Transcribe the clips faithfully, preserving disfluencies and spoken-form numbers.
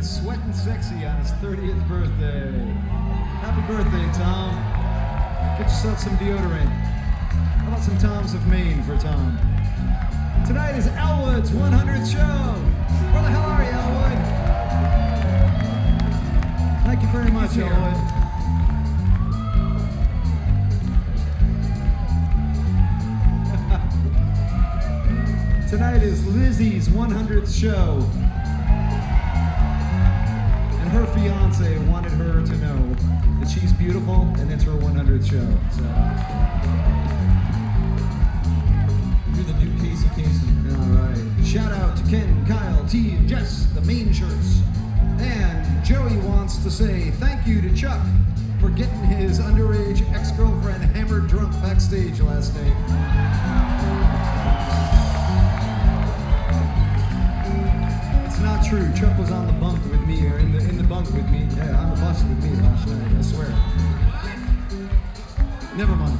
Sweatin' Sexy on his thirtieth birthday. Happy birthday, Tom. Get yourself some deodorant. How about some Toms of Maine for Tom? Tonight is Elwood's one hundredth show. Where the hell are you, Elwood? Thank you very much, Elwood. Tonight is Lizzie's one hundredth show. And her fiance wanted her to know that she's beautiful and it's her one hundredth show. So. You're the new Casey Kasem. All right. Shout out to Ken, Kyle, T, and Jess, the main shirts. And Joey wants to say thank you to Chuck for getting his underage ex-girlfriend hammered drunk backstage last night. It's not true. Chuck was on the bunk with me, or in the in the bunk with me, yeah, on the bus with me last night. I swear. Never mind.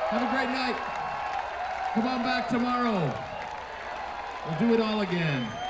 Have a great night. Come on back tomorrow. We'll do it all again.